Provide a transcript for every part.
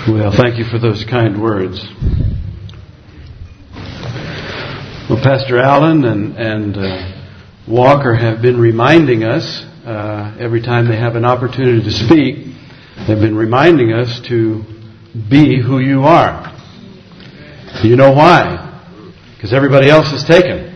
Well, thank you for those kind words. Well, Pastor Allen and Walker have been reminding us, every time they have an opportunity to speak, they've been reminding us to be who you are. You know why? Because everybody else is taken.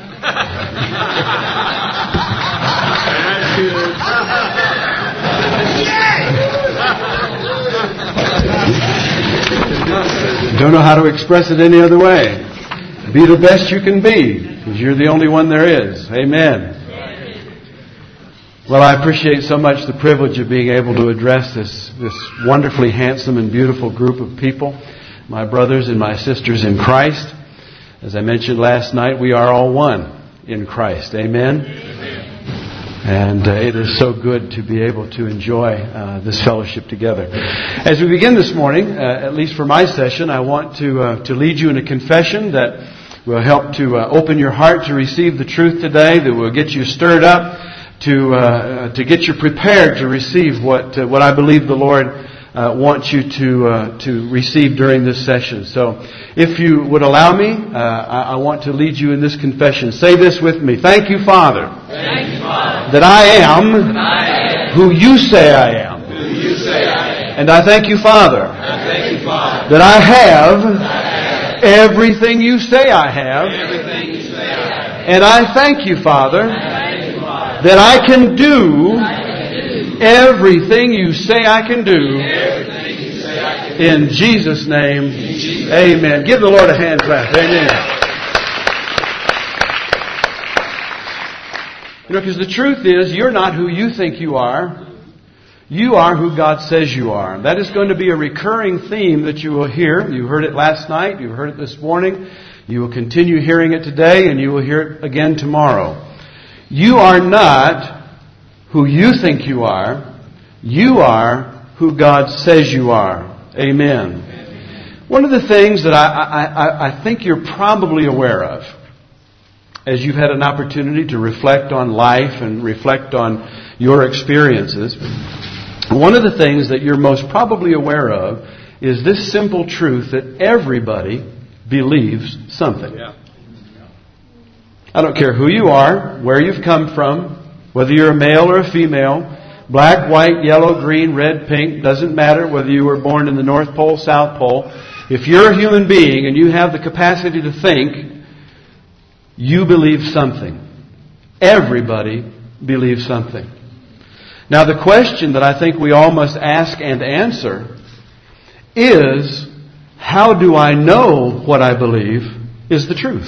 Don't know how to express it any other way. Be the best you can be, because you're the only one there is. Amen. Well, I appreciate so much the privilege of being able to address this wonderfully handsome and beautiful group of people, my brothers and my sisters in Christ. As I mentioned last night, we are all one in Christ. Amen. And it is so good to be able to enjoy this fellowship together. As we begin this morning, at least for my session, I want to lead you in a confession that will help to open your heart to receive the truth today, that will get you stirred up, to get you prepared to receive what I believe the Lord wants you to receive during this session. So, if you would allow me, I want to lead you in this confession. Say this with me. Thank you, Father. Thank you, Father. That I am who you say I am. And I thank you, Father. That I have everything you say I have. And I thank you, Father, that I can do everything you say I can do. In Jesus' name, amen. Give the Lord a hand clap. Amen. You know, because the truth is, you're not who you think you are. You are who God says you are. That is going to be a recurring theme that you will hear. You heard it last night. You heard it this morning. You will continue hearing it today, and you will hear it again tomorrow. You are not who you think you are. You are who God says you are. Amen. One of the things that I think you're probably aware of, as you've had an opportunity to reflect on life and reflect on your experiences, one of the things that you're most probably aware of is this simple truth that everybody believes something. I don't care who you are, where you've come from, whether you're a male or a female, black, white, yellow, green, red, pink, doesn't matter whether you were born in the North Pole, South Pole. If you're a human being and you have the capacity to think, you believe something. Everybody believes something. Now the question that I think we all must ask and answer is, how do I know what I believe is the truth?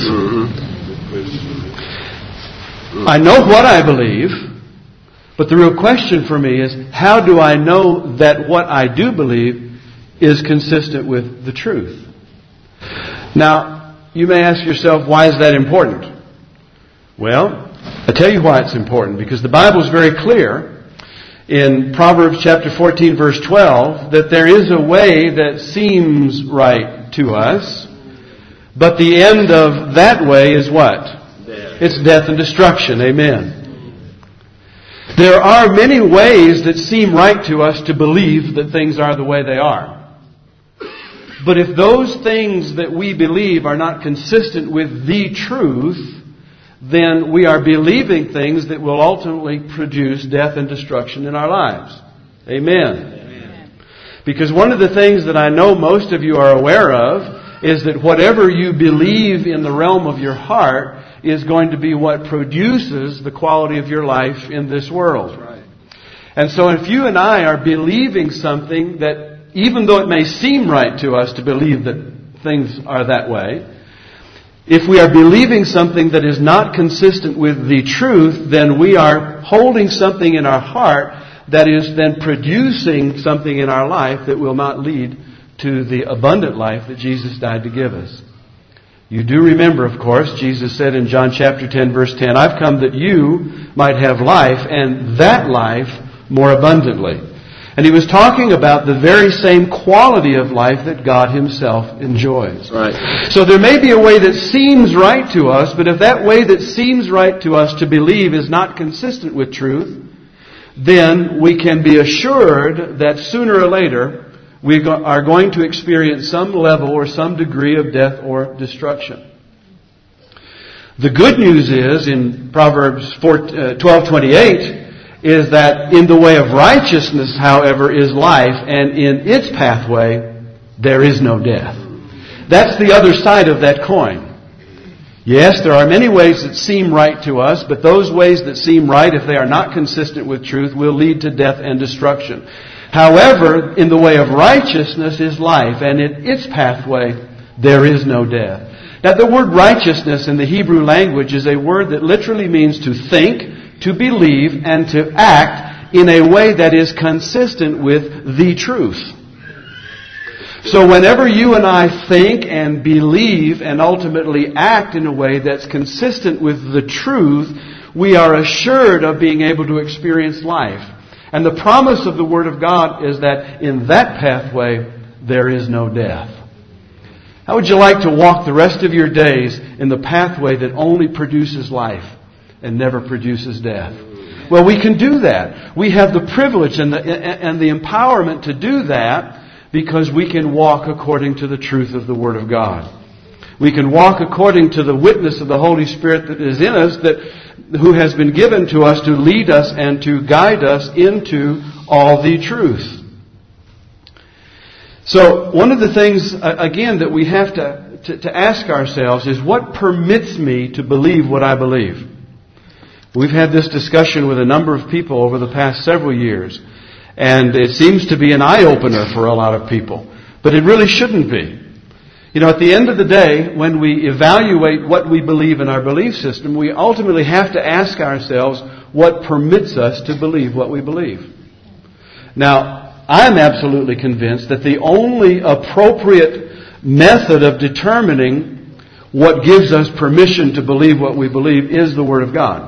I know what I believe, but the real question for me is, how do I know that what I do believe is consistent with the truth? Now, you may ask yourself, why is that important? Well, I tell you why it's important, because the Bible is very clear in Proverbs chapter 14, verse 12, that there is a way that seems right to us, but the end of that way is what? It's death and destruction. Amen. There are many ways that seem right to us to believe that things are the way they are. But if those things that we believe are not consistent with the truth, then we are believing things that will ultimately produce death and destruction in our lives. Amen. Because one of the things that I know most of you are aware of is that whatever you believe in the realm of your heart is going to be what produces the quality of your life in this world. And so if you and I are believing something that, even though it may seem right to us to believe that things are that way, if we are believing something that is not consistent with the truth, then we are holding something in our heart that is then producing something in our life that will not lead to the abundant life that Jesus died to give us. You do remember, of course, Jesus said in John chapter 10, verse 10, I've come that you might have life, and that life more abundantly. And he was talking about the very same quality of life that God Himself enjoys. Right. So there may be a way that seems right to us, but if that way that seems right to us to believe is not consistent with truth, then we can be assured that sooner or later we are going to experience some level or some degree of death or destruction. The good news is, in Proverbs 12:28, is that in the way of righteousness, however, is life, and in its pathway, there is no death. That's the other side of that coin. Yes, there are many ways that seem right to us, but those ways that seem right, if they are not consistent with truth, will lead to death and destruction. However, in the way of righteousness is life, and in its pathway, there is no death. Now, the word righteousness in the Hebrew language is a word that literally means to think, to believe, and to act in a way that is consistent with the truth. So whenever you and I think and believe and ultimately act in a way that's consistent with the truth, we are assured of being able to experience life. And the promise of the Word of God is that in that pathway, there is no death. How would you like to walk the rest of your days in the pathway that only produces life and never produces death? Well, we can do that. We have the privilege and the empowerment to do that because we can walk according to the truth of the Word of God. We can walk according to the witness of the Holy Spirit that is in us, who has been given to us to lead us and to guide us into all the truth. So one of the things, again, that we have to ask ourselves is, what permits me to believe what I believe? We've had this discussion with a number of people over the past several years, and it seems to be an eye-opener for a lot of people. But it really shouldn't be. You know, at the end of the day, when we evaluate what we believe in our belief system, we ultimately have to ask ourselves what permits us to believe what we believe. Now, I'm absolutely convinced that the only appropriate method of determining what gives us permission to believe what we believe is the Word of God.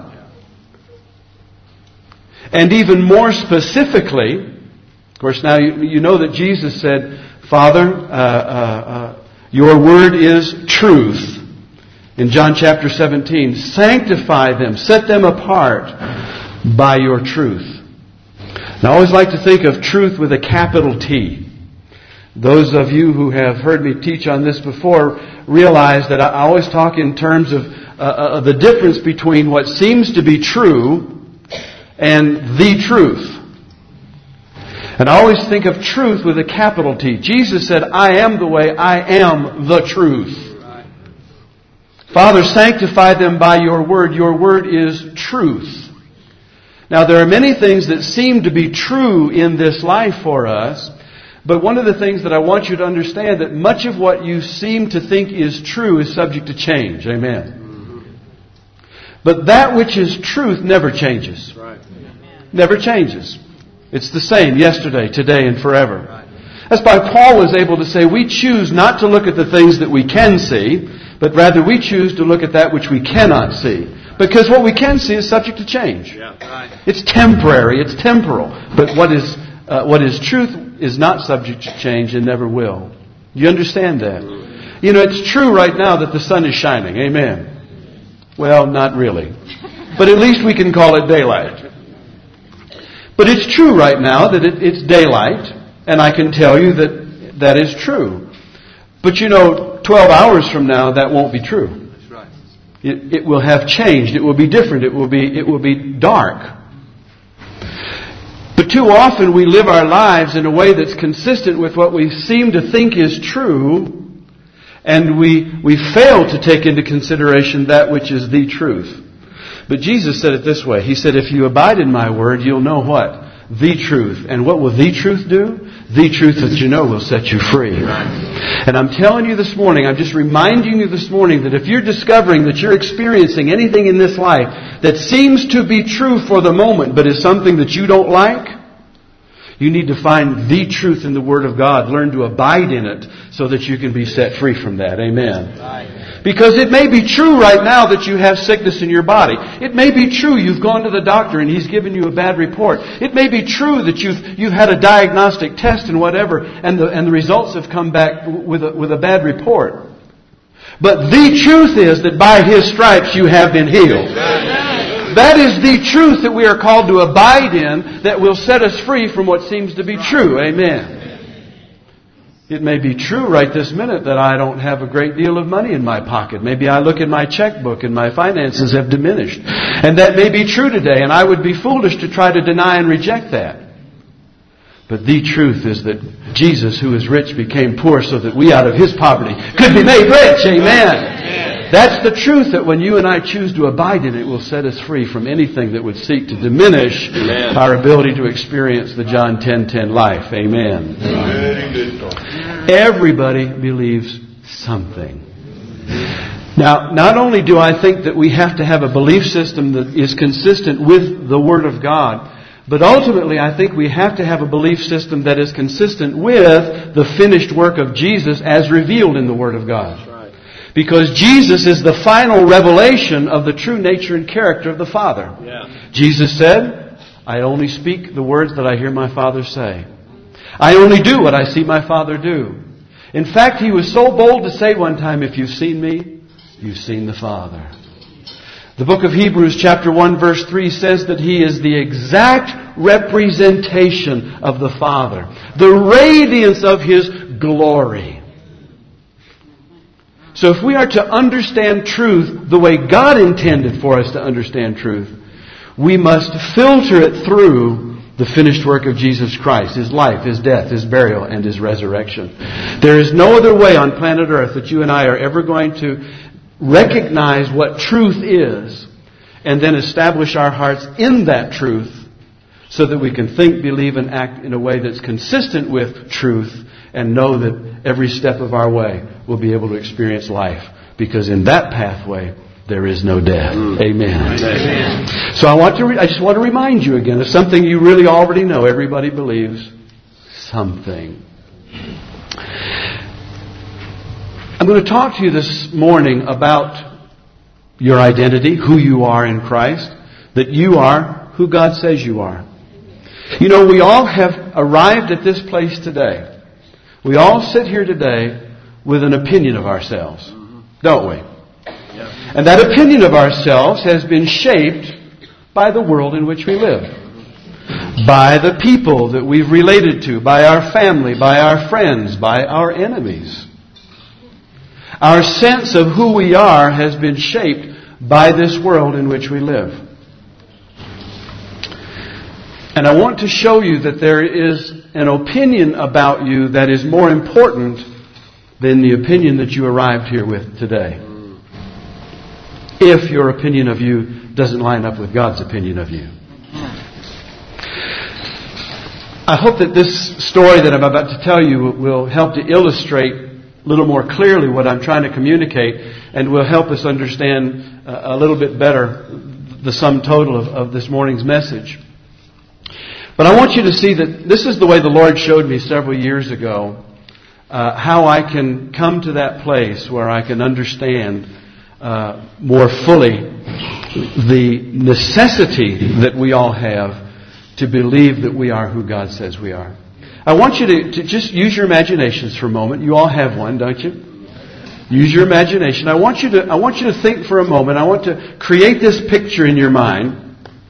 And even more specifically, of course, now you know that Jesus said, Father, your Word is truth. In John chapter 17, sanctify them, set them apart by your truth. And I always like to think of truth with a capital T. Those of you who have heard me teach on this before realize that I always talk in terms of the difference between what seems to be true and the truth. And I always think of truth with a capital T. Jesus said, I am the way, I am the truth. Father, sanctify them by your word. Your word is truth. Now, there are many things that seem to be true in this life for us, but one of the things that I want you to understand, that much of what you seem to think is true is subject to change. Amen. But that which is truth never changes. Never changes. It's the same yesterday, today, and forever. That's why Paul was able to say, we choose not to look at the things that we can see, but rather we choose to look at that which we cannot see. Because what we can see is subject to change. It's temporary, it's temporal. But what is truth is not subject to change and never will. You understand that? You know, it's true right now that the sun is shining. Amen. Well, not really. But at least we can call it daylight. But it's true right now that it's daylight, and I can tell you that is true. But you know, 12 hours from now, that won't be true. That's right. It will have changed. It will be different. It will be dark. But too often we live our lives in a way that's consistent with what we seem to think is true, and we fail to take into consideration that which is the truth. But Jesus said it this way. He said, if you abide in my word, you'll know what? The truth. And what will the truth do? The truth that you know will set you free. And I'm telling you this morning, I'm just reminding you this morning that if you're discovering that you're experiencing anything in this life that seems to be true for the moment, but is something that you don't like, you need to find the truth in the Word of God. Learn to abide in it so that you can be set free from that. Amen. Because it may be true right now that you have sickness in your body. It may be true you've gone to the doctor and he's given you a bad report. It may be true that you've had a diagnostic test and whatever, and the results have come back with a bad report. But the truth is that by His stripes you have been healed. That is the truth that we are called to abide in, that will set us free from what seems to be true. Amen. It may be true right this minute that I don't have a great deal of money in my pocket. Maybe I look in my checkbook and my finances have diminished. And that may be true today, and I would be foolish to try to deny and reject that. But the truth is that Jesus, who is rich, became poor so that we out of His poverty could be made rich. Amen. That's the truth, that when you and I choose to abide in it, will set us free from anything that would seek to diminish our ability to experience the John 10:10 life. Amen. Everybody believes something. Now, not only do I think that we have to have a belief system that is consistent with the Word of God, but ultimately I think we have to have a belief system that is consistent with the finished work of Jesus as revealed in the Word of God. Because Jesus is the final revelation of the true nature and character of the Father. Jesus said, I only speak the words that I hear my Father say. I only do what I see my Father do. In fact, He was so bold to say one time, if you've seen me, you've seen the Father. The book of Hebrews chapter 1 verse 3 says that He is the exact representation of the Father. The radiance of His glory. So if we are to understand truth the way God intended for us to understand truth, we must filter it through the finished work of Jesus Christ, His life, His death, His burial, and His resurrection. There is no other way on planet Earth that you and I are ever going to recognize what truth is and then establish our hearts in that truth so that we can think, believe, and act in a way that's consistent with truth and know that every step of our way we'll be able to experience life, because in that pathway there is no death. Amen. So I just want to remind you again of something you really already know. Everybody believes something. I'm going to talk to you this morning about your identity, who you are in Christ, that you are who God says you are. You know, we all have arrived at this place today. We all sit here today with an opinion of ourselves, don't we? And that opinion of ourselves has been shaped by the world in which we live, by the people that we've related to, by our family, by our friends, by our enemies. Our sense of who we are has been shaped by this world in which we live. And I want to show you that there is an opinion about you that is more important than the opinion that you arrived here with today. If your opinion of you doesn't line up with God's opinion of you. I hope that this story that I'm about to tell you will help to illustrate a little more clearly what I'm trying to communicate, and will help us understand a little bit better the sum total of this morning's message. But I want you to see that this is the way the Lord showed me several years ago how I can come to that place where I can understand more fully the necessity that we all have to believe that we are who God says we are. I want you to just use your imaginations for a moment. You all have one, don't you? Use your imagination. I want you to think for a moment. I want to create this picture in your mind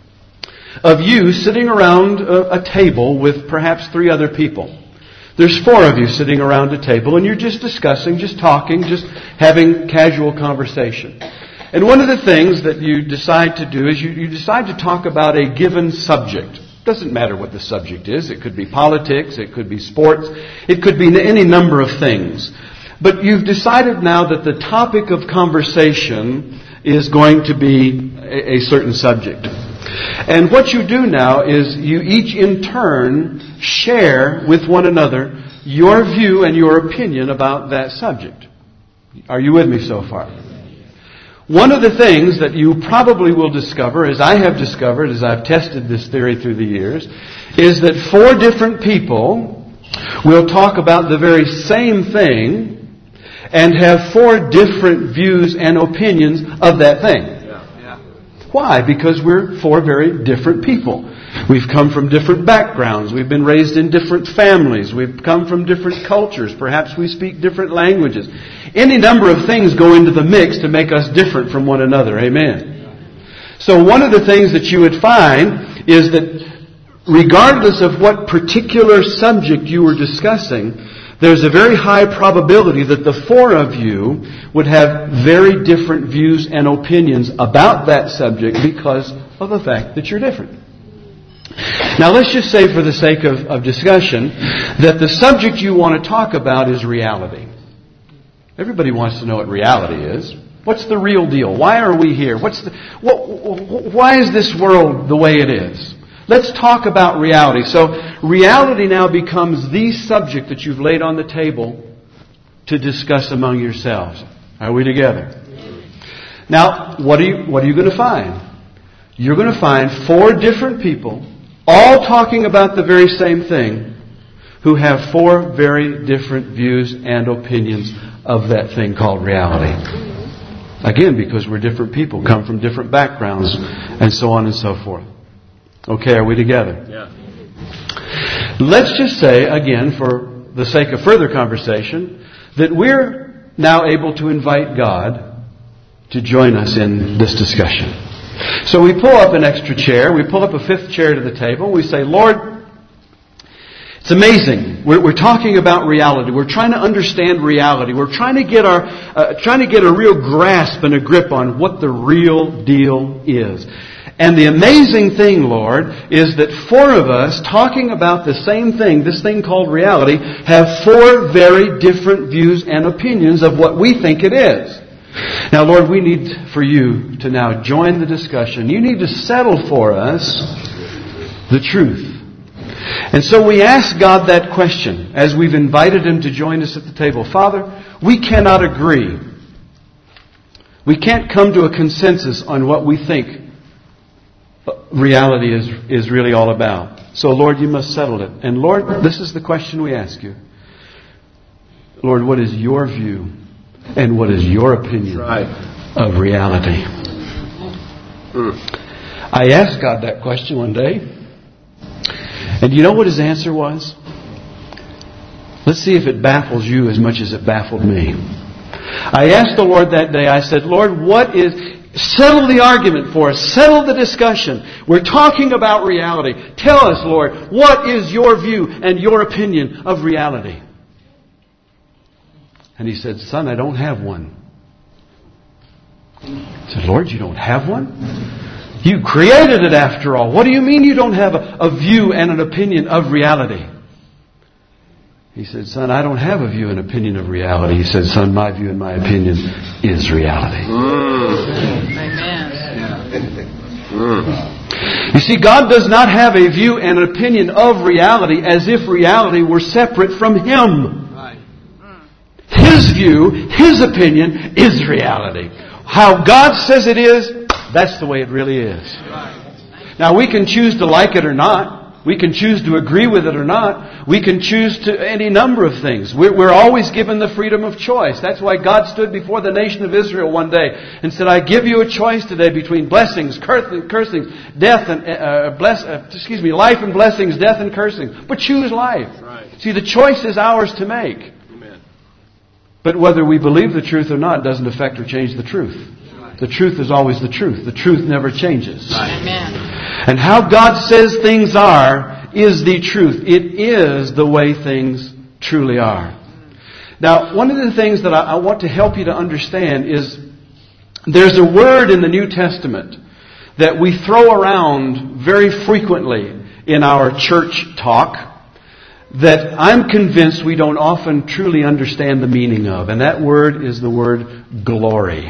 of you sitting around a table with perhaps 3 other people. There's 4 of you sitting around a table, and you're just discussing, just talking, just having casual conversation. And one of the things that you decide to do is you decide to talk about a given subject. Doesn't matter what the subject is. It could be politics, it could be sports, it could be any number of things. But you've decided now that the topic of conversation is going to be a certain subject. And what you do now is you each in turn share with one another your view and your opinion about that subject. Are you with me so far? One of the things that you probably will discover, as I have discovered, as I've tested this theory through the years, is that 4 different people will talk about the very same thing and have 4 different views and opinions of that thing. Why? Because we're 4 very different people. We've come from different backgrounds. We've been raised in different families. We've come from different cultures. Perhaps we speak different languages. Any number of things go into the mix to make us different from one another. Amen. So one of the things that you would find is that regardless of what particular subject you were discussing, there's a very high probability that the four of you would have very different views and opinions about that subject because of the fact that you're different. Now let's just say, for the sake of discussion, that the subject you want to talk about is reality. Everybody wants to know what reality is. What's the real deal? Why are we here? Why is this world the way it is? Let's talk about reality. So reality now becomes the subject that you've laid on the table to discuss among yourselves. Are we together? Now, what are you going to find? You're going to find four different people, all talking about the very same thing, who have four very different views and opinions of that thing called reality. Again, because we're different people, come from different backgrounds, and so on and so forth. Okay, are we together? Yeah. Let's just say, again, for the sake of further conversation, that we're now able to invite God to join us in this discussion. So we pull up an extra chair, we pull up a fifth chair to the table, we say, Lord, it's amazing. We're talking about reality. We're trying to understand reality. We're trying to get a real grasp and a grip on what the real deal is. And the amazing thing, Lord, is that four of us talking about the same thing, this thing called reality, have four very different views and opinions of what we think it is. Now, Lord, we need for you to now join the discussion. You need to settle for us the truth. And so we ask God that question as we've invited Him to join us at the table. Father, we cannot agree. We can't come to a consensus on what we think reality is really all about. So, Lord, you must settle it. And, Lord, this is the question we ask you. Lord, what is your view and what is your opinion of reality? I asked God that question one day. And you know what His answer was? Let's see if it baffles you as much as it baffled me. I asked the Lord that day, I said, Lord, settle the argument for us. Settle the discussion. We're talking about reality. Tell us, Lord, what is your view and your opinion of reality? And He said, Son, I don't have one. I said, Lord, you don't have one? You created it after all. What do you mean you don't have a view and an opinion of reality? He said, Son, I don't have a view and opinion of reality. He said, Son, my view and my opinion is reality. You see, God does not have a view and an opinion of reality as if reality were separate from Him. His view, His opinion is reality. How God says it is, that's the way it really is. Now, we can choose to like it or not. We can choose to agree with it or not. We can choose to any number of things. We're always given the freedom of choice. That's why God stood before the nation of Israel one day and said, I give you a choice today between blessings, cursings, death and life and blessings, death and cursing. But choose life. Right. See, the choice is ours to make. Amen. But whether we believe the truth or not doesn't affect or change the truth. The truth is always the truth. The truth never changes. Amen. And how God says things are is the truth. It is the way things truly are. Now, one of the things that I want to help you to understand is there's a word in the New Testament that we throw around very frequently in our church talk that I'm convinced we don't often truly understand the meaning of. And that word is the word glory.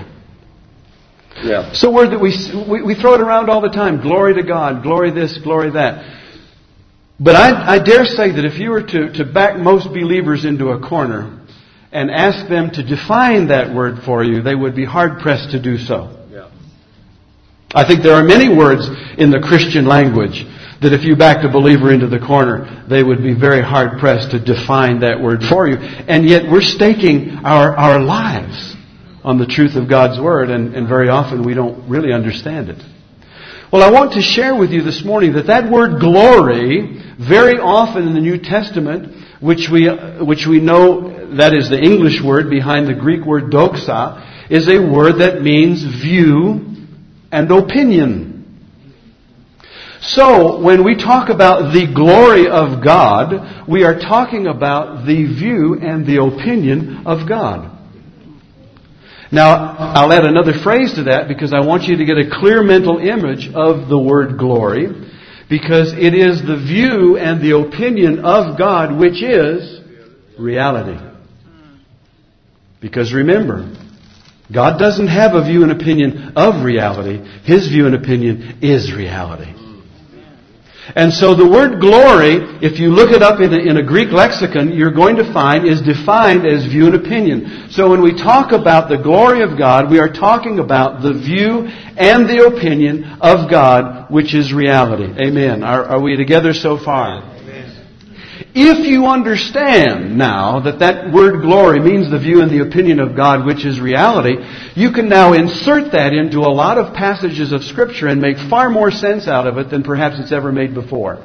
Yeah. It's a word that we throw it around all the time. Glory to God, glory this, glory that. But I dare say that if you were to back most believers into a corner and ask them to define that word for you, they would be hard-pressed to do so. Yeah. I think there are many words in the Christian language that if you backed a believer into the corner, they would be very hard-pressed to define that word for you. And yet we're staking our lives on the truth of God's Word, and very often we don't really understand it. Well, I want to share with you this morning that word glory, very often in the New Testament, which we know that is the English word behind the Greek word doxa, is a word that means view and opinion. So, when we talk about the glory of God, we are talking about the view and the opinion of God. Now, I'll add another phrase to that because I want you to get a clear mental image of the word glory, because it is the view and the opinion of God which is reality. Because remember, God doesn't have a view and opinion of reality. His view and opinion is reality. And so the word glory, if you look it up in a Greek lexicon, you're going to find is defined as view and opinion. So when we talk about the glory of God, we are talking about the view and the opinion of God, which is reality. Amen. Are we together so far? If you understand now that word glory means the view and the opinion of God, which is reality, you can now insert that into a lot of passages of Scripture and make far more sense out of it than perhaps it's ever made before.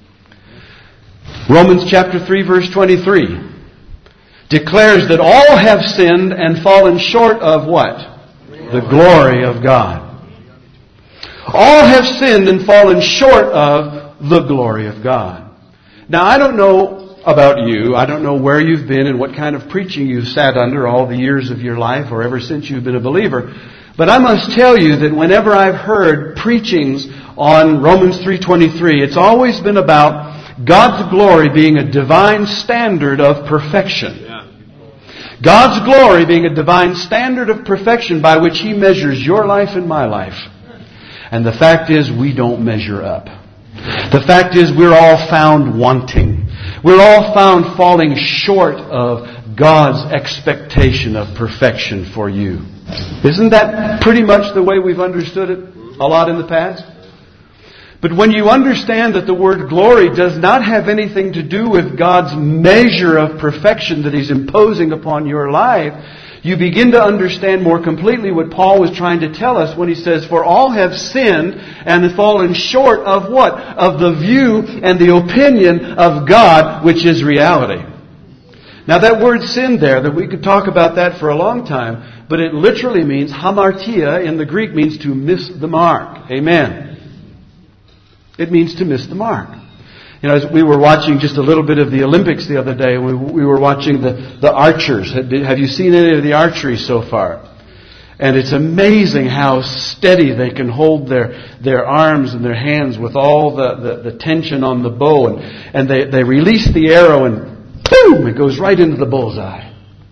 Romans chapter 3 verse 23 declares that all have sinned and fallen short of what? The glory of God. All have sinned and fallen short of the glory of God. Now, I don't know about you. I don't know where you've been and what kind of preaching you've sat under all the years of your life or ever since you've been a believer. But I must tell you that whenever I've heard preachings on Romans 3:23, it's always been about God's glory being a divine standard of perfection. God's glory being a divine standard of perfection by which He measures your life and my life. And the fact is, we don't measure up. The fact is, we're all found wanting. We're all found falling short of God's expectation of perfection for you. Isn't that pretty much the way we've understood it a lot in the past? But when you understand that the word glory does not have anything to do with God's measure of perfection that He's imposing upon your life, you begin to understand more completely what Paul was trying to tell us when he says, for all have sinned and fallen short of what? Of the view and the opinion of God, which is reality. Now that word sin there, that we could talk about that for a long time, but it literally means, hamartia in the Greek means to miss the mark. Amen. It means to miss the mark. You know, as we were watching just a little bit of the Olympics the other day, we were watching the archers. Have you seen any of the archery so far? And it's amazing how steady they can hold their arms and their hands with all the tension on the bow. And they release the arrow and boom, it goes right into the bullseye.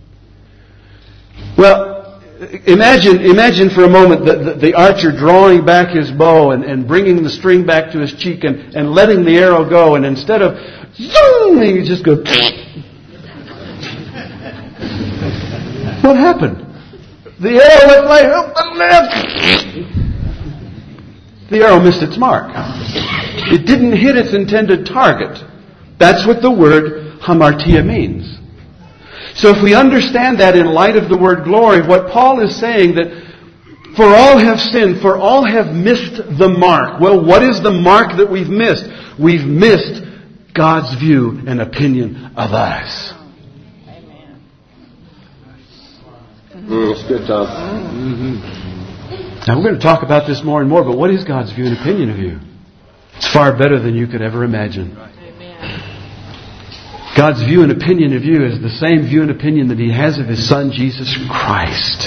Well, Imagine for a moment the archer drawing back his bow and bringing the string back to his cheek and letting the arrow go, and instead of zoom, he just goes. What happened? The arrow went right up the left. The arrow missed its mark. It didn't hit its intended target. That's what the word hamartia means. So if we understand that in light of the word glory, what Paul is saying that for all have sinned, for all have missed the mark. Well, what is the mark that we've missed? We've missed God's view and opinion of us. That's good, Tom. Now we're going to talk about this more and more, but what is God's view and opinion of you? It's far better than you could ever imagine. God's view and opinion of you is the same view and opinion that He has of His Son, Jesus Christ.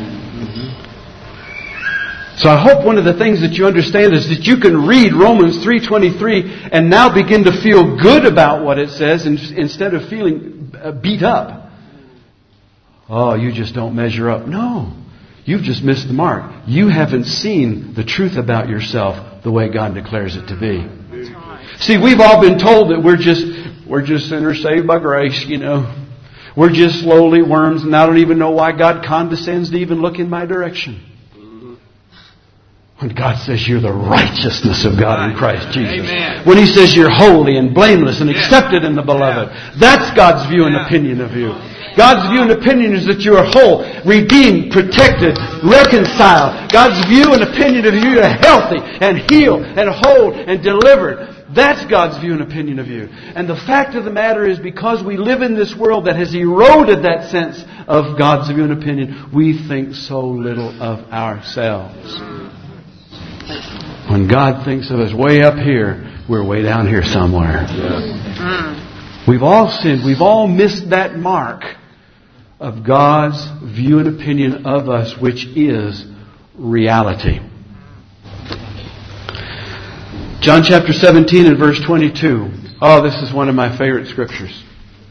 So I hope one of the things that you understand is that you can read Romans 3:23 and now begin to feel good about what it says instead of feeling beat up. Oh, you just don't measure up. No, you've just missed the mark. You haven't seen the truth about yourself the way God declares it to be. See, we've all been told that we're just sinners saved by grace, you know. We're just lowly worms, and I don't even know why God condescends to even look in my direction. When God says you're the righteousness of God in Christ Jesus. Amen. When He says you're holy and blameless and accepted in the Beloved. That's God's view and opinion of you. God's view and opinion is that you are whole, redeemed, protected, reconciled. God's view and opinion of you are healthy and healed and whole and delivered. That's God's view and opinion of you. And the fact of the matter is, because we live in this world that has eroded that sense of God's view and opinion, we think so little of ourselves. When God thinks of us way up here, we're way down here somewhere. We've all sinned. We've all missed that mark of God's view and opinion of us, which is reality. John chapter 17 and verse 22. Oh, this is one of my favorite scriptures.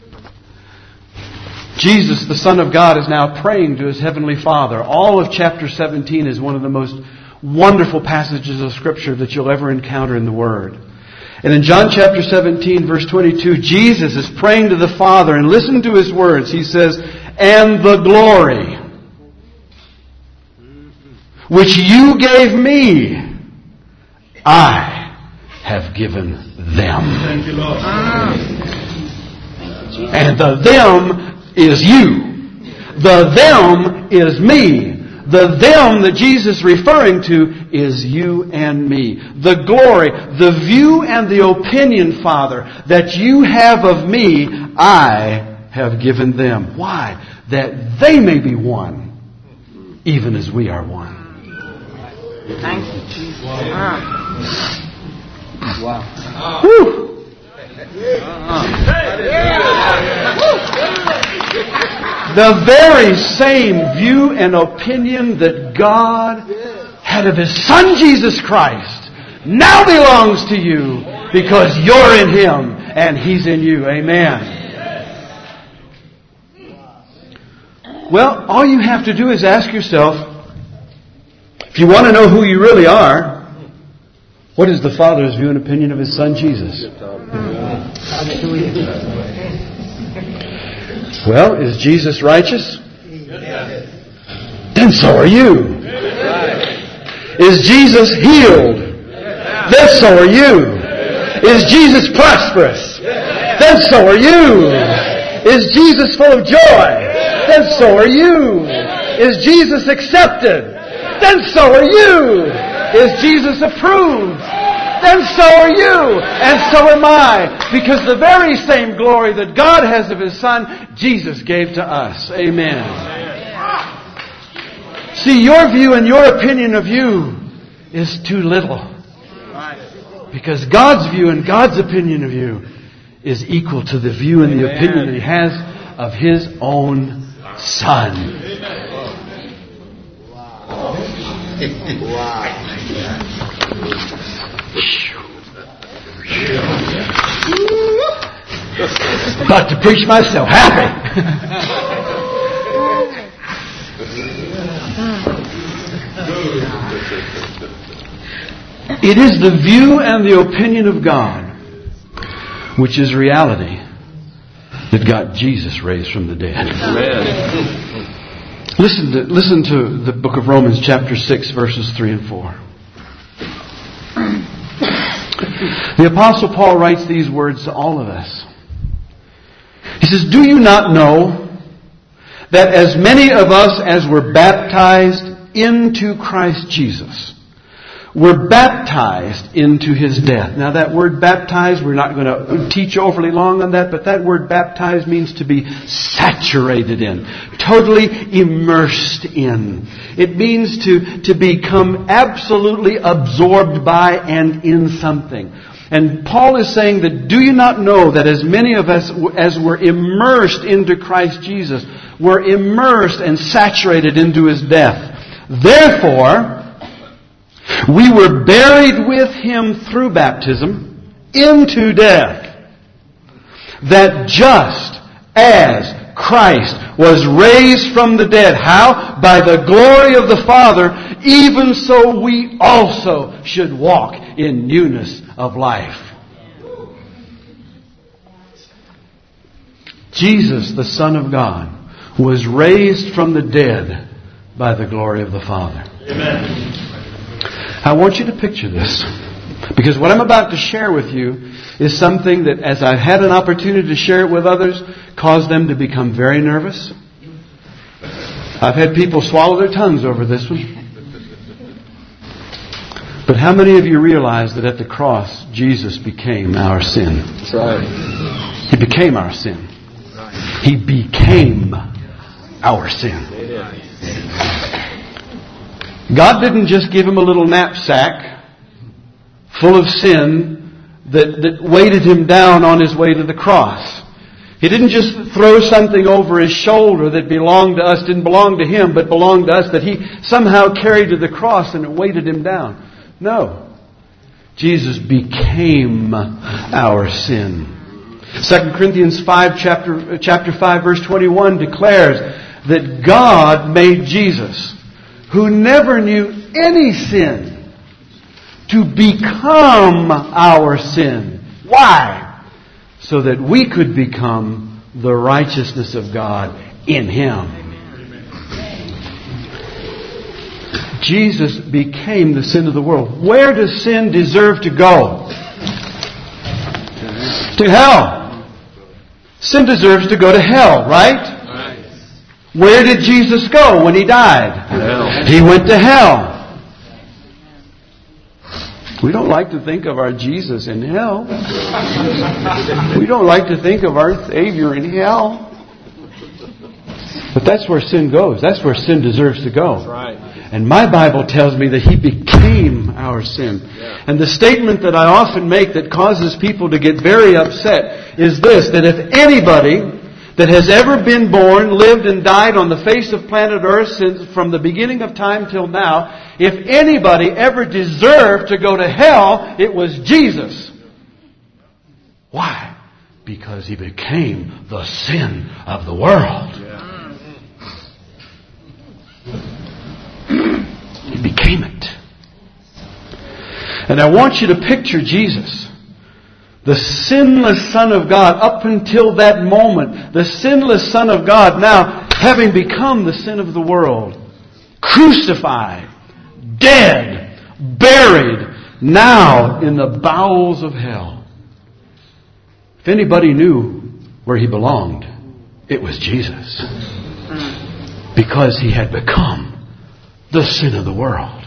Jesus, the Son of God, is now praying to His Heavenly Father. All of chapter 17 is one of the most wonderful passages of Scripture that you'll ever encounter in the Word. And in John chapter 17, verse 22, Jesus is praying to the Father, and listen to His words. He says, "And the glory which you gave me, I have given them." Thank you, Lord. And the them is you. The them is me. The them that Jesus is referring to is you and me. The glory, the view and the opinion, Father, that you have of me, I have given them. Why? That they may be one, even as we are one. Thank you, Jesus. Wow. Woo. The very same view and opinion that God had of His Son Jesus Christ now belongs to you because you're in Him and He's in you. Amen. Well, all you have to do is ask yourself, if you want to know who you really are, what is the Father's view and opinion of His Son Jesus? Well, is Jesus righteous? Then so are you. Is Jesus healed? Then so are you. Is Jesus prosperous? Then so are you. Is Jesus full of joy? Then so are you. Is Jesus accepted? Then so are you. Is Jesus approved? Then so are you, and so am I. Because the very same glory that God has of His Son, Jesus gave to us. Amen. See, your view and your opinion of you is too little. Because God's view and God's opinion of you is equal to the view and the opinion that He has of His own Son. About to preach myself happy. It is the view and the opinion of God, which is reality, that got Jesus raised from the dead. Amen. Listen to the book of Romans chapter 6 verses 3 and 4. The Apostle Paul writes these words to all of us. He says, "Do you not know that as many of us as were baptized into Christ Jesus were baptized into His death?" Now that word baptized, we're not going to teach overly long on that, but that word baptized means to be saturated in, totally immersed in. It means to become absolutely absorbed by and in something. And Paul is saying that, do you not know that as many of us as were immersed into Christ Jesus were immersed and saturated into His death? Therefore, we were buried with Him through baptism into death, that just as Christ was raised from the dead, how? By the glory of the Father, even so we also should walk in newness of life. Jesus, the Son of God, was raised from the dead by the glory of the Father. Amen. I want you to picture this, because what I'm about to share with you is something that, as I've had an opportunity to share it with others, caused them to become very nervous. I've had people swallow their tongues over this one. But how many of you realize that at the cross, Jesus became our sin? That's right. He became our sin. He became our sin. God didn't just give Him a little knapsack full of sin that weighted Him down on His way to the cross. He didn't just throw something over His shoulder that belonged to us, didn't belong to Him, but belonged to us, that He somehow carried to the cross and it weighted Him down. No. Jesus became our sin. 2 Corinthians 5, chapter 5, verse 21 declares that God made Jesus, who never knew any sin, to become our sin. Why? So that we could become the righteousness of God in Him. Jesus became the sin of the world. Where does sin deserve to go? To hell. Sin deserves to go to hell, right? Where did Jesus go when He died? Hell. He went to hell. We don't like to think of our Jesus in hell. We don't like to think of our Savior in hell. But that's where sin goes. That's where sin deserves to go. That's right. And my Bible tells me that He became our sin. Yeah. And the statement that I often make that causes people to get very upset is this, that if anybody that has ever been born, lived and died on the face of planet Earth since from the beginning of time till now, if anybody ever deserved to go to hell, it was Jesus. Why? Because He became the sin of the world. He became it. And I want you to picture Jesus, the sinless Son of God, up until that moment, the sinless Son of God, now having become the sin of the world, crucified, dead, buried, now in the bowels of hell. If anybody knew where He belonged, it was Jesus. Because He had become the sin of the world.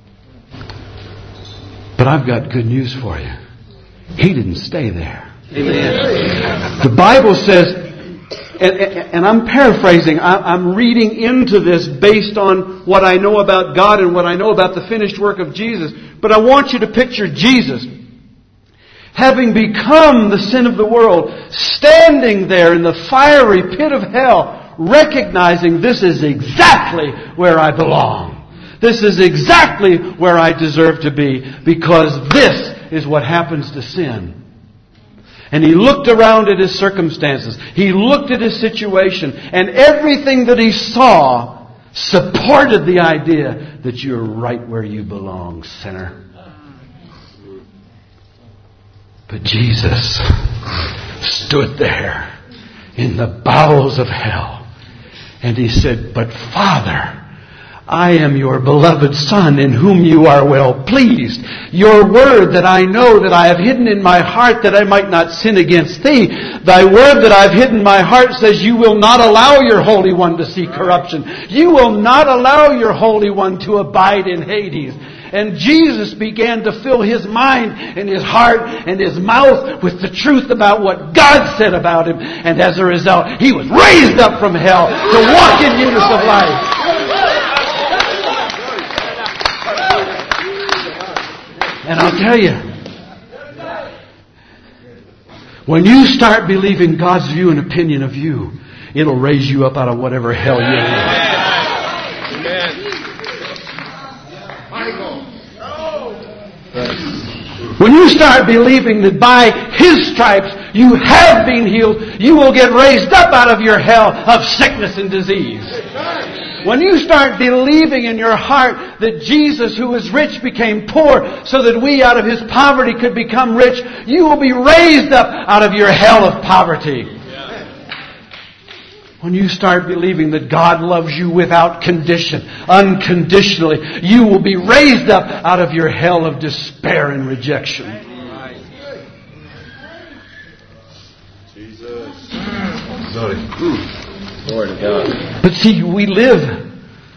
But I've got good news for you. He didn't stay there. Amen. The Bible says, and I'm paraphrasing, I'm reading into this based on what I know about God and what I know about the finished work of Jesus. But I want you to picture Jesus, having become the sin of the world, standing there in the fiery pit of hell, recognizing this is exactly where I belong. This is exactly where I deserve to be, because this is what happens to sin. And He looked around at His circumstances. He looked at His situation. And everything that He saw supported the idea that you're right where you belong, sinner. But Jesus stood there in the bowels of hell. And He said, "But Father, I am your beloved Son in whom you are well pleased. Your word that I know that I have hidden in my heart that I might not sin against thee. Thy word that I've hidden in my heart says you will not allow your Holy One to see corruption. You will not allow your Holy One to abide in Hades." And Jesus began to fill His mind and His heart and His mouth with the truth about what God said about Him. And as a result, He was raised up from hell to walk in newness of life. And I'll tell you, when you start believing God's view and opinion of you, it'll raise you up out of whatever hell you're in. When you start believing that by His stripes you have been healed, you will get raised up out of your hell of sickness and disease. When you start believing in your heart that Jesus, who was rich, became poor so that we out of His poverty could become rich, you will be raised up out of your hell of poverty. When you start believing that God loves you without condition, unconditionally, you will be raised up out of your hell of despair and rejection. Jesus. Glory to God. But see, we live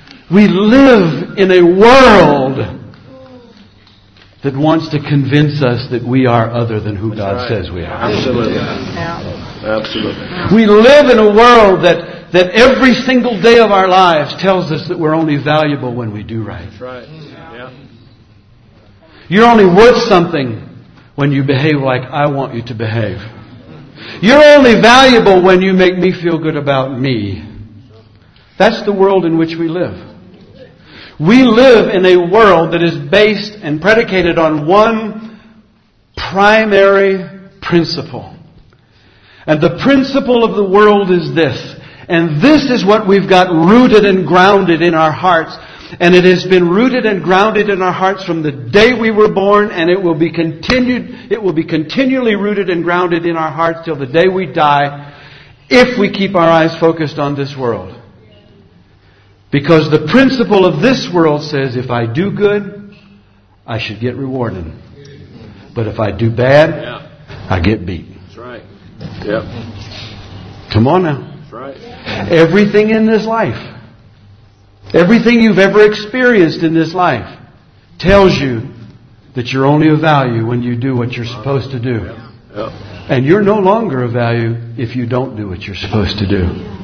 in a world that wants to convince us that we are other than who God says we are. Absolutely. Absolutely. We live in a world that every single day of our lives tells us that we're only valuable when we do right. That's right. Yeah. You're only worth something when you behave like I want you to behave. You're only valuable when you make me feel good about me. That's the world in which we live. We live in a world that is based and predicated on one primary principle. And the principle of the world is this. And this is what we've got rooted and grounded in our hearts. And it has been rooted and grounded in our hearts from the day we were born, and it will be continually rooted and grounded in our hearts till the day we die, if we keep our eyes focused on this world. Because the principle of this world says, if I do good, I should get rewarded. But if I do bad, I get beat. That's right. Yep. Come on now. That's right. Everything in this life, everything you've ever experienced in this life tells you that you're only of value when you do what you're supposed to do. Yep. And you're no longer of value if you don't do what you're supposed to do.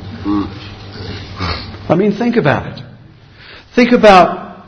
I mean, think about it. Think about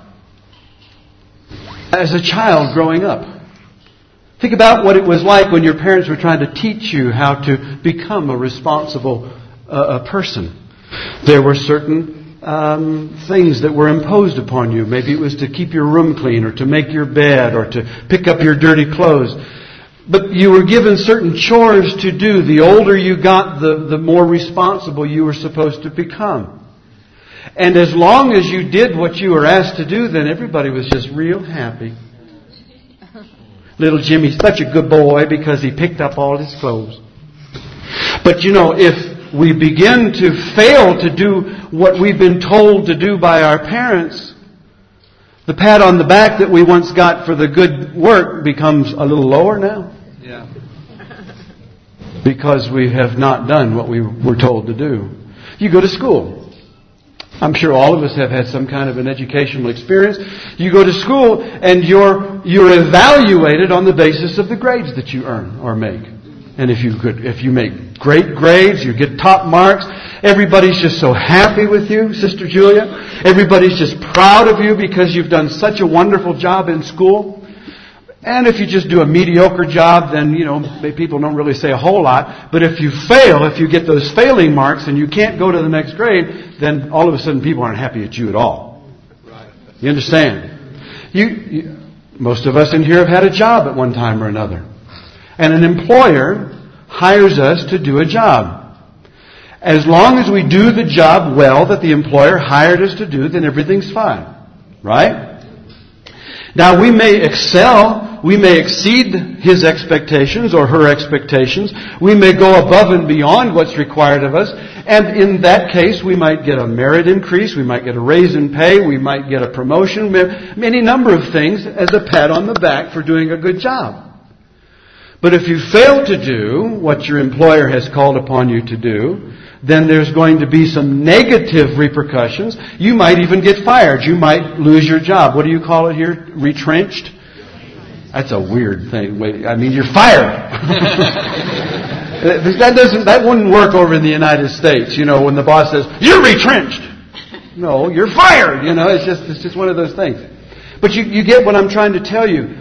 as a child growing up. Think about what it was like when your parents were trying to teach you how to become a responsible person. There were certain things that were imposed upon you. Maybe it was to keep your room clean, or to make your bed, or to pick up your dirty clothes. But you were given certain chores to do. The older you got, the more responsible you were supposed to become. And as long as you did what you were asked to do, then everybody was just real happy. Little Jimmy's such a good boy because he picked up all his clothes. But you know, if we begin to fail to do what we've been told to do by our parents, the pat on the back that we once got for the good work becomes a little lower now. Yeah. Because we have not done what we were told to do. You go to school. I'm sure all of us have had some kind of an educational experience. You go to school and you're evaluated on the basis of the grades that you earn or make. And if you make great grades, you get top marks, everybody's just so happy with you, Sister Julia. Everybody's just proud of you because you've done such a wonderful job in school. And if you just do a mediocre job, then, people don't really say a whole lot. But if you fail, if you get those failing marks and you can't go to the next grade, then all of a sudden people aren't happy at you at all. You understand? Most of us in here have had a job at one time or another. And an employer hires us to do a job. As long as we do the job well that the employer hired us to do, then everything's fine. Right? Now, we may excel, we may exceed his expectations or her expectations, we may go above and beyond what's required of us, and in that case we might get a merit increase, we might get a raise in pay, we might get a promotion, any number of things as a pat on the back for doing a good job. But if you fail to do what your employer has called upon you to do, then there's going to be some negative repercussions. You might even get fired. You might lose your job. What do you call it here? Retrenched? That's a weird thing. You're fired. That wouldn't work over in the United States. When the boss says, "You're retrenched." No, you're fired. It's just one of those things. But you get what I'm trying to tell you.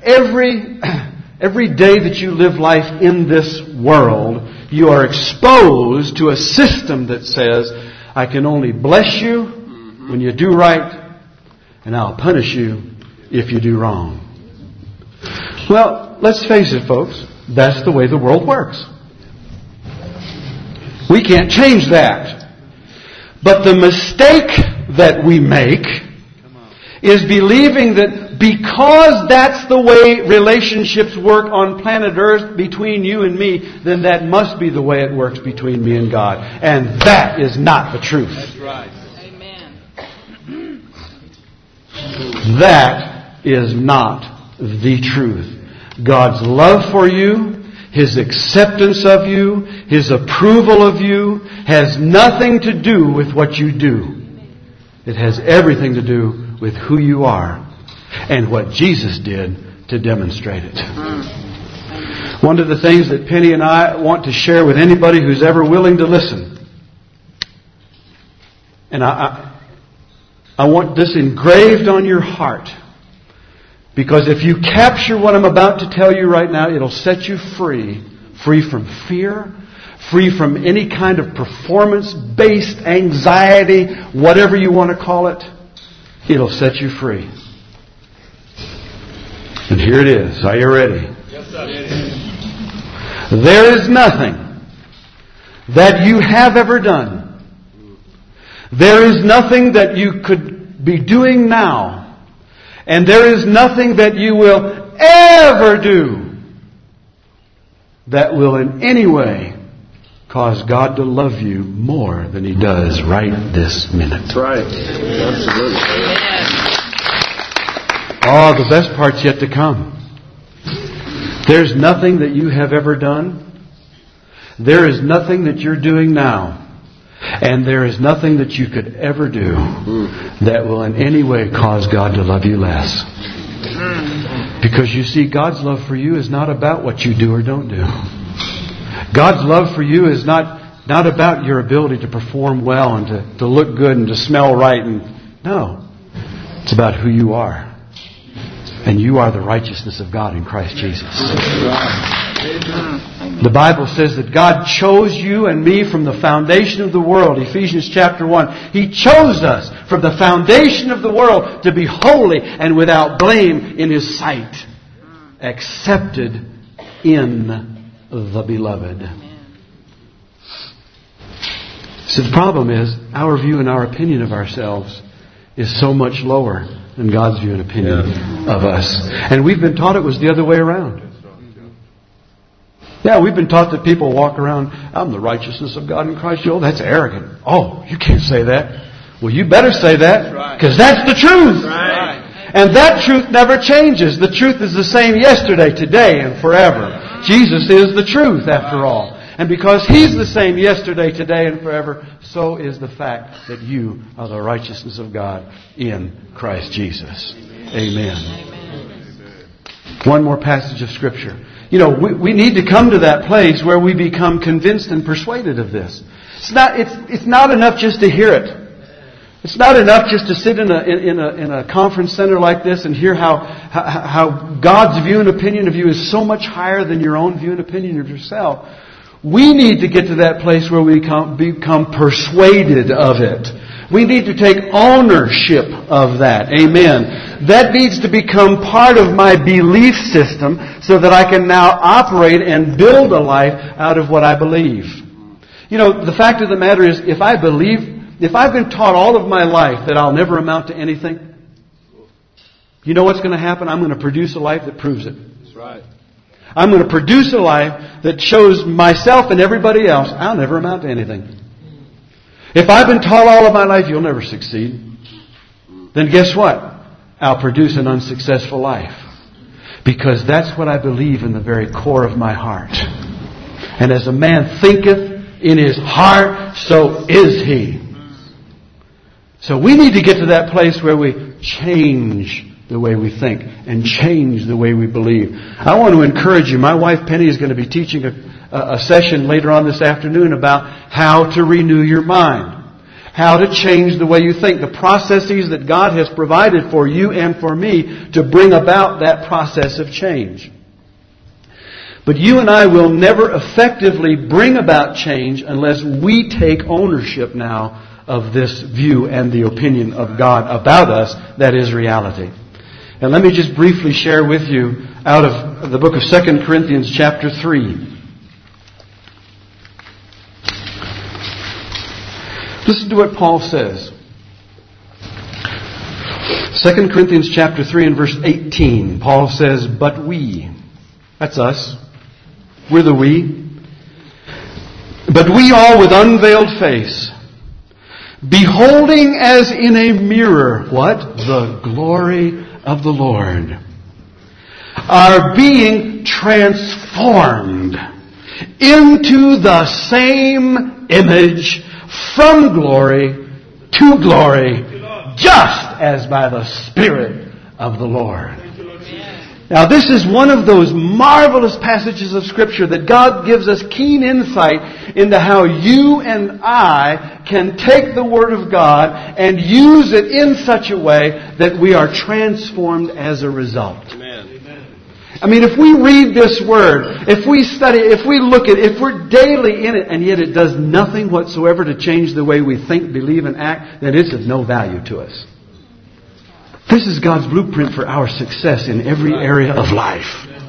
Every day that you live life in this world, you are exposed to a system that says, I can only bless you when you do right, and I'll punish you if you do wrong. Well, let's face it, folks. That's the way the world works. We can't change that. But the mistake that we make is believing that because that's the way relationships work on planet Earth between you and me, then that must be the way it works between me and God. And that is not the truth. That's right. Amen. That is not the truth. God's love for you, His acceptance of you, His approval of you, has nothing to do with what you do. It has everything to do with who you are and what Jesus did to demonstrate it. One of the things that Penny and I want to share with anybody who's ever willing to listen, and I want this engraved on your heart, Because if you capture what I'm about to tell you right now, it'll set you free. Free from fear, free from any kind of performance-based anxiety, whatever you want to call it. It'll set you free. And here it is. Are you ready? Yes, sir. There is nothing that you have ever done. There is nothing that you could be doing now. And there is nothing that you will ever do that will in any way cause God to love you more than He does right this minute. That's right. Absolutely. Oh, the best part's yet to come. There's nothing that you have ever done. There is nothing that you're doing now. And there is nothing that you could ever do that will in any way cause God to love you less. Because you see, God's love for you is not about what you do or don't do. God's love for you is not about your ability to perform well and to look good and to smell right. No. It's about who you are. And you are the righteousness of God in Christ Jesus. The Bible says that God chose you and me from the foundation of the world. Ephesians chapter 1. He chose us from the foundation of the world to be holy and without blame in His sight. Accepted in the Beloved. So the problem is, our view and our opinion of ourselves is so much lower than God's view and opinion of us. And we've been taught it was the other way around. Yeah, we've been taught that people walk around, I'm the righteousness of God in Christ. Oh, that's arrogant. Oh, you can't say that. Well, you better say that, because that's the truth. Right. And that truth never changes. The truth is the same yesterday, today, and forever. Jesus is the truth, after all. And because He's the same yesterday, today, and forever, so is the fact that you are the righteousness of God in Christ Jesus. Amen. One more passage of Scripture. You know, we need to come to that place where we become convinced and persuaded of this. It's not enough just to hear it. It's not enough just to sit in a conference center like this and hear how God's view and opinion of you is so much higher than your own view and opinion of yourself. We need to get to that place where we become persuaded of it. We need to take ownership of that. Amen. That needs to become part of my belief system so that I can now operate and build a life out of what I believe. You know, the fact of the matter is, if I've been taught all of my life that I'll never amount to anything, you know what's going to happen? I'm going to produce a life that proves it. That's right. I'm going to produce a life that shows myself and everybody else I'll never amount to anything. If I've been taught all of my life you'll never succeed, then guess what? I'll produce an unsuccessful life. Because that's what I believe in the very core of my heart. And as a man thinketh in his heart, so is he. So we need to get to that place where we change the way we think and change the way we believe. I want to encourage you. My wife Penny is going to be teaching a session later on this afternoon about how to renew your mind. How to change the way you think. The processes that God has provided for you and for me to bring about that process of change. But you and I will never effectively bring about change unless we take ownership now of this view and the opinion of God about us that is reality. And let me just briefly share with you out of the book of 2 Corinthians chapter 3. Listen to what Paul says. 2 Corinthians chapter 3 and verse 18. Paul says, but we, that's us, we're the we, but we all with unveiled face, beholding as in a mirror, what? The glory of the Lord, are being transformed into the same image from glory to glory, just as by the Spirit of the Lord. Now this is one of those marvelous passages of Scripture that God gives us keen insight into how you and I can take the Word of God and use it in such a way that we are transformed as a result. I mean, if we read this Word, if we study it, if we look at it, if we're daily in it, and yet it does nothing whatsoever to change the way we think, believe, and act, then it's of no value to us. This is God's blueprint for our success in every area of life.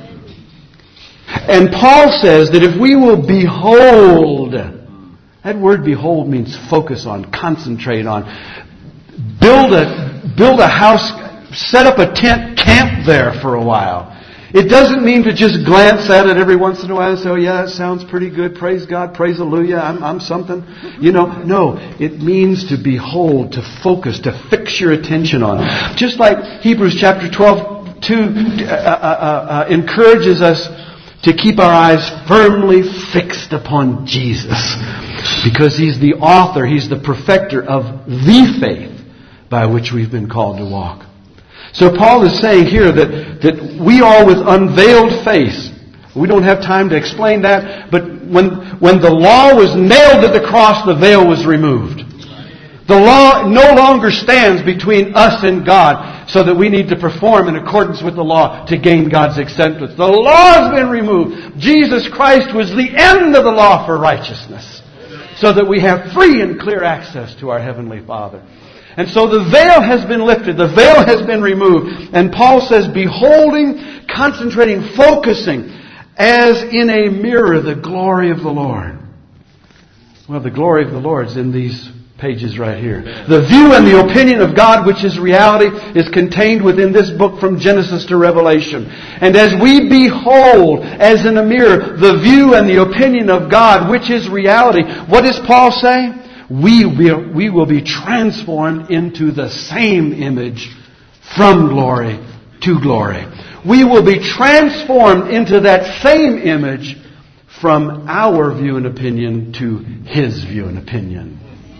And Paul says that if we will behold, that word behold means focus on, concentrate on, build a house, set up a tent, camp there for a while. It doesn't mean to just glance at it every once in a while and say, oh yeah, that sounds pretty good. Praise God. Praise hallelujah. I'm something. No. It means to behold, to focus, to fix your attention on. Just like Hebrews chapter 12, 2 encourages us to keep our eyes firmly fixed upon Jesus. Because He's the author, He's the perfecter of the faith by which we've been called to walk. So Paul is saying here that we all with unveiled face, we don't have time to explain that, but when the law was nailed to the cross, the veil was removed. The law no longer stands between us and God, so that we need to perform in accordance with the law to gain God's acceptance. The law has been removed. Jesus Christ was the end of the law for righteousness, so that we have free and clear access to our Heavenly Father. And so the veil has been lifted. The veil has been removed. And Paul says, beholding, concentrating, focusing, as in a mirror, the glory of the Lord. Well, the glory of the Lord is in these pages right here. The view and the opinion of God, which is reality, is contained within this book from Genesis to Revelation. And as we behold, as in a mirror, the view and the opinion of God, which is reality, what does Paul say? We will be transformed into the same image from glory to glory. We will be transformed into that same image from our view and opinion to His view and opinion.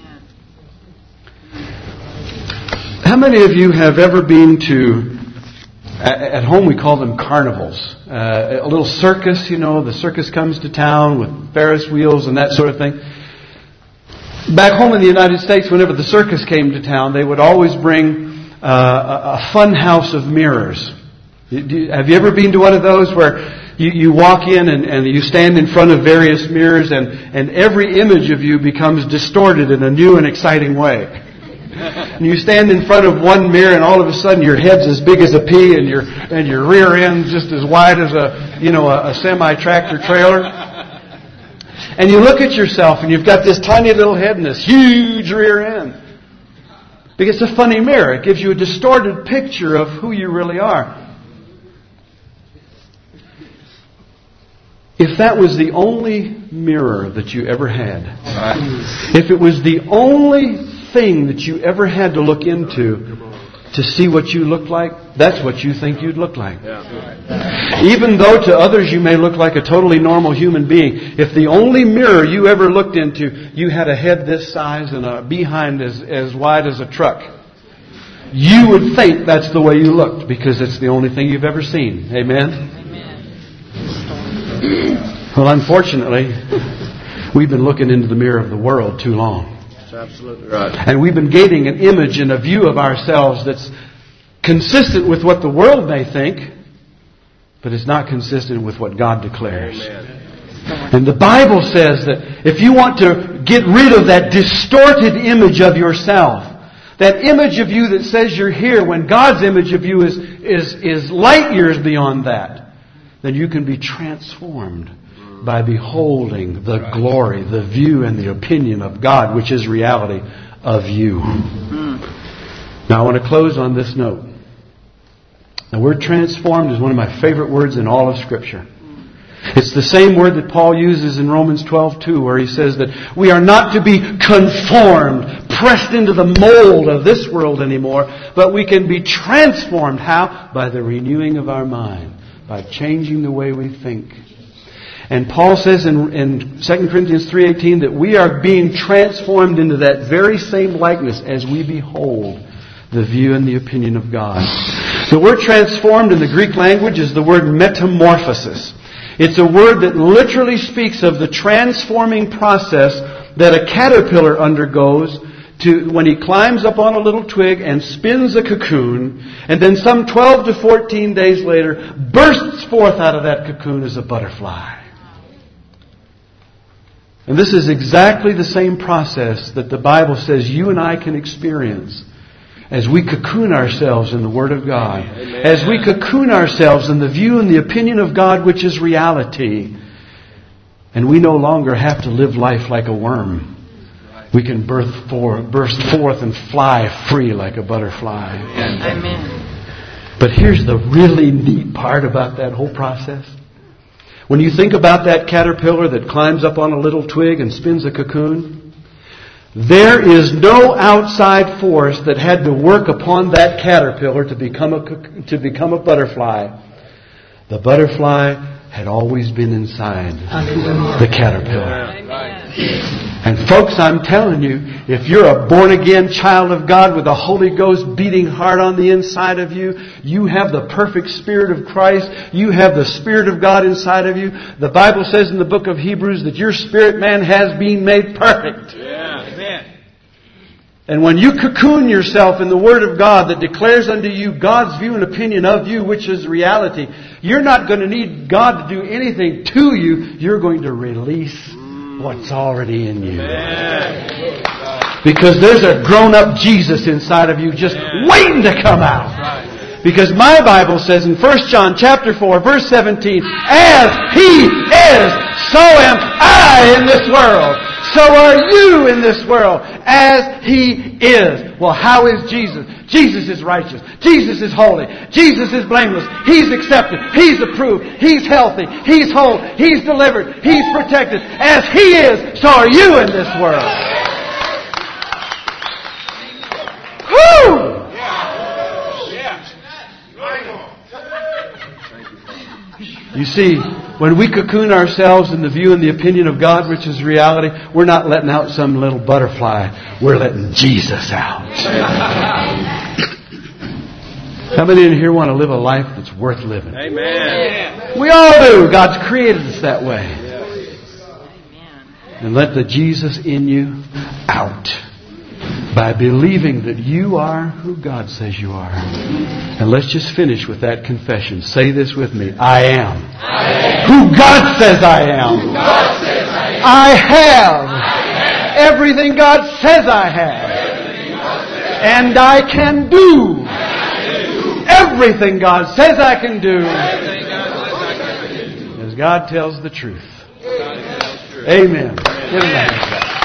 How many of you have ever been to, at home we call them carnivals, a little circus, the circus comes to town with Ferris wheels and that sort of thing. Back home in the United States, whenever the circus came to town, they would always bring a fun house of mirrors. Have you ever been to one of those where you walk in and you stand in front of various mirrors and every image of you becomes distorted in a new and exciting way? And you stand in front of one mirror and all of a sudden your head's as big as a pea and your rear end's just as wide as a semi-tractor trailer. And you look at yourself and you've got this tiny little head and this huge rear end. Because it's a funny mirror. It gives you a distorted picture of who you really are. If that was the only mirror that you ever had, if it was the only thing that you ever had to look into to see what you looked like, that's what you think you'd look like. Even though to others you may look like a totally normal human being, if the only mirror you ever looked into, you had a head this size and a behind as wide as a truck, you would think that's the way you looked because it's the only thing you've ever seen. Amen? Well, unfortunately, we've been looking into the mirror of the world too long. That's absolutely right. And we've been gaining an image and a view of ourselves that's consistent with what the world may think, but it's not consistent with what God declares. Amen. And the Bible says that if you want to get rid of that distorted image of yourself, that image of you that says you're here when God's image of you is light years beyond that, then you can be transformed by beholding the glory, the view and the opinion of God, which is reality of you. Now I want to close on this note. The word transformed is one of my favorite words in all of Scripture. It's the same word that Paul uses in Romans 12:2, where he says that we are not to be conformed, pressed into the mold of this world anymore, but we can be transformed. How? By the renewing of our mind, by changing the way we think. And Paul says in 2 Corinthians 3:18 that we are being transformed into that very same likeness as we behold the view and the opinion of God. The word transformed in the Greek language is the word metamorphosis. It's a word that literally speaks of the transforming process that a caterpillar undergoes when he climbs up on a little twig and spins a cocoon, and then some 12 to 14 days later bursts forth out of that cocoon as a butterfly. And this is exactly the same process that the Bible says you and I can experience as we cocoon ourselves in the Word of God. Amen. As we cocoon ourselves in the view and the opinion of God, which is reality. And we no longer have to live life like a worm. We can burst forth and fly free like a butterfly. Amen. But here's the really neat part about that whole process. When you think about that caterpillar that climbs up on a little twig and spins a cocoon, there is no outside force that had to work upon that caterpillar to become a butterfly. The butterfly had always been inside the caterpillar. And folks, I'm telling you, if you're a born-again child of God with the Holy Ghost beating hard on the inside of you, you have the perfect Spirit of Christ. You have the Spirit of God inside of you. The Bible says in the book of Hebrews that your spirit man has been made perfect. Yeah. Amen. And when you cocoon yourself in the Word of God that declares unto you God's view and opinion of you, which is reality, you're not going to need God to do anything to you. You're going to release what's already in you. Because there's a grown-up Jesus inside of you just waiting to come out. Because my Bible says in 1 John chapter 4, verse 17, as He is, so am I in this world. So are you in this world, as He is. Well, how is Jesus? Jesus is righteous. Jesus is holy. Jesus is blameless. He's accepted. He's approved. He's healthy. He's whole. He's delivered. He's protected. As He is, so are you in this world. Whew! You see, when we cocoon ourselves in the view and the opinion of God, which is reality, we're not letting out some little butterfly. We're letting Jesus out. How many in here want to live a life that's worth living? Amen. We all do. God's created us that way. And let the Jesus in you out by believing that you are who God says you are. And let's just finish with that confession. Say this with me. I am who God says I am. I have everything God says I have. And I can do everything God says I can do. As God tells the truth. Amen. Give him a hand.